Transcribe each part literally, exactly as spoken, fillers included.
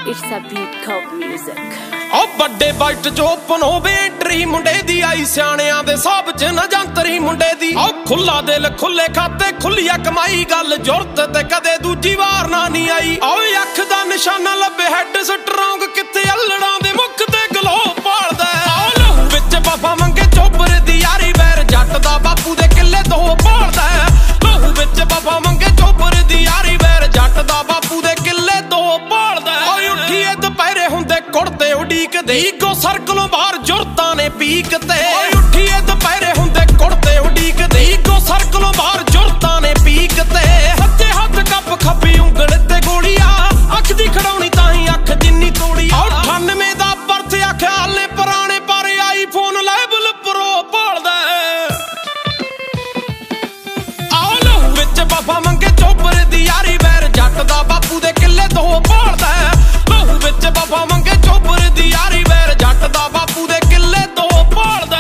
It's a beat called music. ओ बड़े bite जो पनो battery मुंडे दी आई सियाणियां दे सब च न जंतरी मुंडे दी ओ खुला दिल खुले खाते खुलिया कमाई गल जुरत ते कदे दूजी वार ना नहीं आई ओ अख दा निशाना लभे हैड स्ट्रोंग किथे अल्लड़ां दे मुख ते गलो पालदा ओ लहू विच बाबा मंगे चोबर दी यारी वैर जट दा बापू दे किले दो पालदा लहू विच बाबा मंगे चोबर दी यारी वैर जट दा बापू दे किले दो पालदा ओ उठीए दुपहरे हुंदे कुड़ते उडीक दे इको सर्कलों बाहर जुरतां ने पीक ते उठीए दुपहरे हुंदे कुड़ते उडीक दे इको सर्कलों बाहर जुरतां ने पीक ते सच्चे हथ कप खब्बी उंगल ते गोलिया अख दी खड़ाउणी ताहीं अख जिन्नी तोड़ी अठानवे दा बर्थ आख्या हाले पुराने पर आईफोन लेवल प्रो भालदा आओ लहू विच बाबा मंगे चोबर दी यारी वैर जट दा बापू दे किले दो भालदा लहू विच बाबा मंगे चोबर दी यारी वैर जट दा बापू दे किले दो भालदा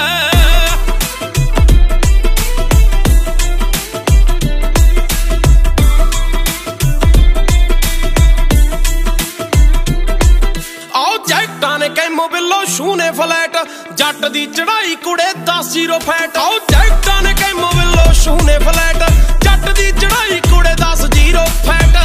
आओ जैक्टां ने कैमो बिलो शूने फ्लैट जट दी चढ़ाई कुड़े दस जीरो फैट आओ जैक्टां ने कैमो बिलो शूने फ्लैट जट दी चढ़ाई कुड़े दस जीरो फैट